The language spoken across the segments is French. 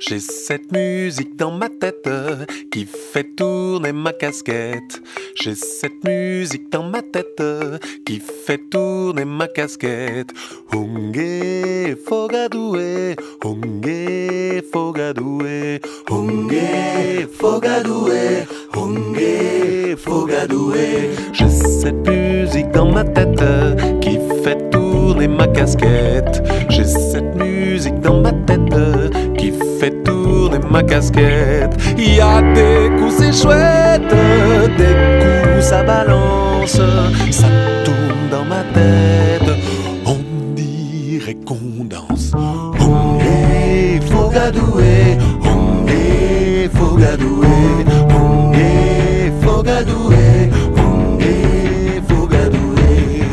J'ai cette musique dans ma tête qui fait tourner ma casquette. J'ai cette musique dans ma tête qui fait tourner ma casquette. Honge fogadoué, honge fogadoué, honge fogadoué, honge fogadoué. J'ai cette musique dans ma tête qui fait tourner ma casquette. J'ai cette musique dans ma tête qui fait tourner ma casquette. Il y a des coups c'est chouette, des coups ça balance, ça tourne dans ma tête, on dirait qu'on danse. Honge fogadoué, honge fogadoué, honge fogadoué, honge fogadoué.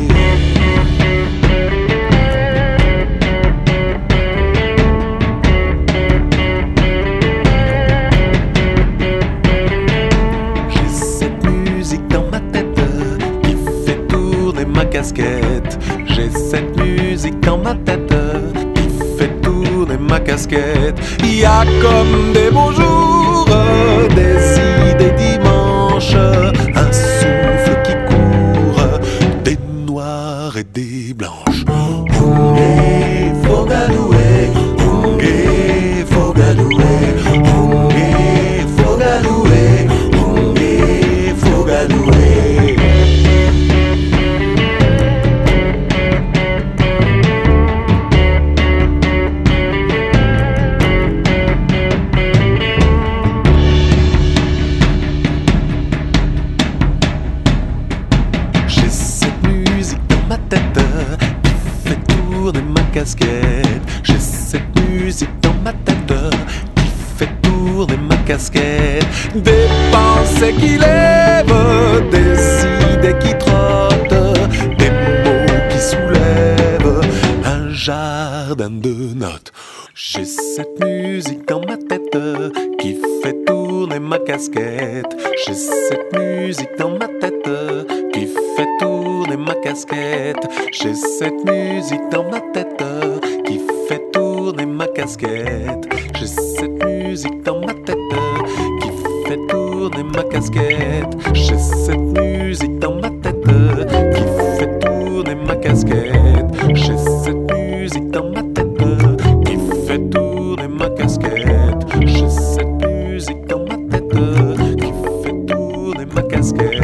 J'ai cette musique dans ma tête qui fait tourner ma casquette. Il y a comme des beaux jours, des idées dimanches, un souffle qui court, des noirs et des blanches. Honge fogadoué, honge fogadoué, honge fogadoué, honge fogadoué. J'ai cette musique dans ma tête qui fait tourner ma casquette. Des pensées qui lèvent, des idées qui trottent, des mots qui soulèvent un jardin de notes. J'ai cette musique dans ma tête qui fait tourner ma casquette. J'ai cette musique dans ma tête qui fait tourner ma casquette. J'ai cette musique dans ma tête qui fait tourner ma casquette. J'ai cette musique dans ma tête qui fait tourner ma casquette. J'ai cette musique dans ma tête qui fait tourner ma casquette. J'ai cette musique dans ma tête qui fait tourner ma casquette. J'ai cette musique dans ma tête qui fait tourner ma casquette.